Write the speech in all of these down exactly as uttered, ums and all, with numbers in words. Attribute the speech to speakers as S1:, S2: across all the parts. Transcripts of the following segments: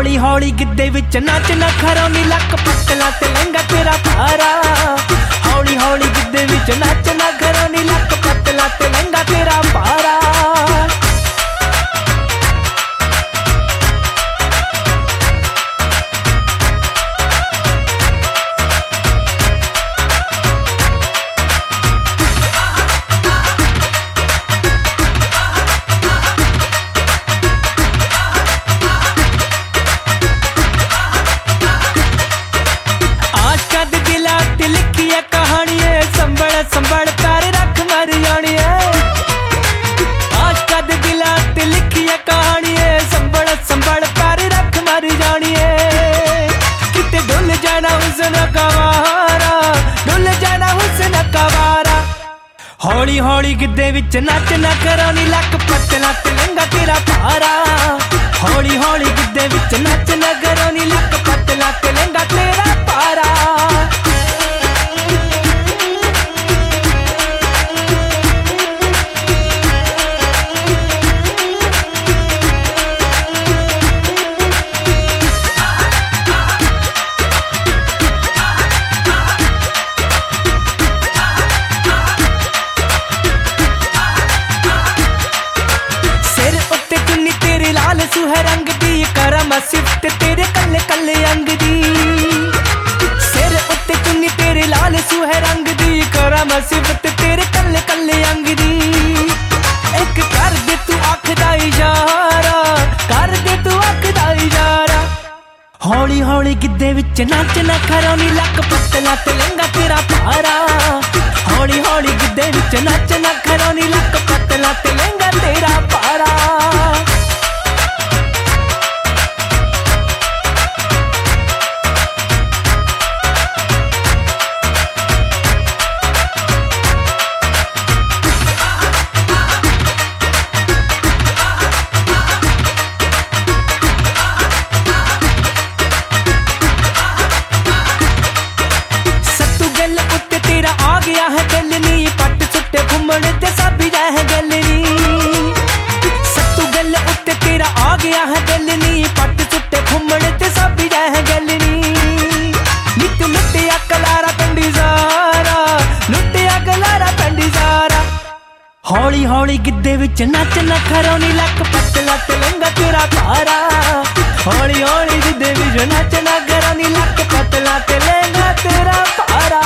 S1: हौली हौली गिद्दे विच नच नखरा नी लक पतला ते लहंगा तेरा भारा। हौली हौली गिद्दे विच नच नखरा नी लक पतला ते लहंगा तेरा भारा। संभल पैर रख मर जानी है, आशका दे दिला ते लिखी है कहानी है। संभल संभल पैर रख मर जानी है, किते डुल जाना हुस्न कवारा, डुल जाना हुस्न कवारा। हौली हौली गिद्दे विच नच नखरा नी लक पतला ते लहंगा तेरा भारा। हौली हौली गिद्दे विच नच नखरा नी लक पतला ते लहंगा तेरा भारा। सुह रंग दी करम सिफ्त तेरे कल्ले कल्ले अंग दी। सिर उत्ते चुन्नी तेरे लाल सुह रंग दी करम सिफ्त तेरे कल्ले कल्ले अंग दी। एक कर दे तू अख दा इशारा, कर दे तू अख दा इशारा। हौली हौली गिद्दे विच नच नखरा नी लक पतला ते लहंगा तेरा भारा। हौली हौली गिद्दे विच नच नखरा नी लक पतला ते लहंगा तेरा भारा। आ गया है दिल नी पट सुट्टे घुमण ते सब जाए गल नी। सत्तू गल उत्ते तेरा आ गया है दिल नी पट सुट्टे घुमण ते सब जाए गल नी। नित लुटिया कलारा पंडी सारा, लुटिया कलारा पंडी सारा। हौली हौली गिद्दे विच नच नखरा नी लक पतला ते लहंगा तेरा भारा। हौली हौली गिद्दे विच नच नखरा नी लक पतला ते लहंगा तेरा भारा।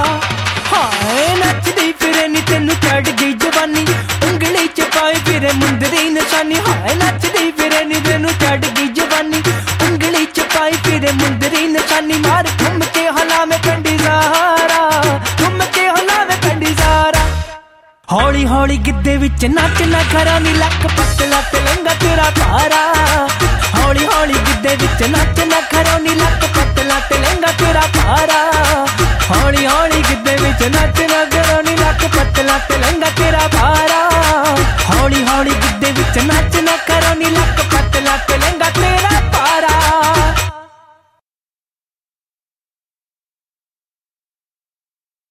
S1: नचदी फिरे नी तेनू चढ़ गई जवानी, उंगली च पाई फिरे मुंदरी निशानी। हाय नचदी फिरे नी तेनू चढ़ गई जवानी, उंगली च पाई फिरे मुंदरी निशानी। मार घूम के हला में कंडी सारा, घूम के हला में कंडी सारा। हौली हौली गिद्दे विच नच नखरा नी लक पतला ते लहंगा तेरा भारा। हौली हौली गिद्दे विच नच नखरा नी लक पतला ते लहंगा तेरा भारा। हौली हौली गिद्दे विच नच नखरा नी लक पतला ते लहंगा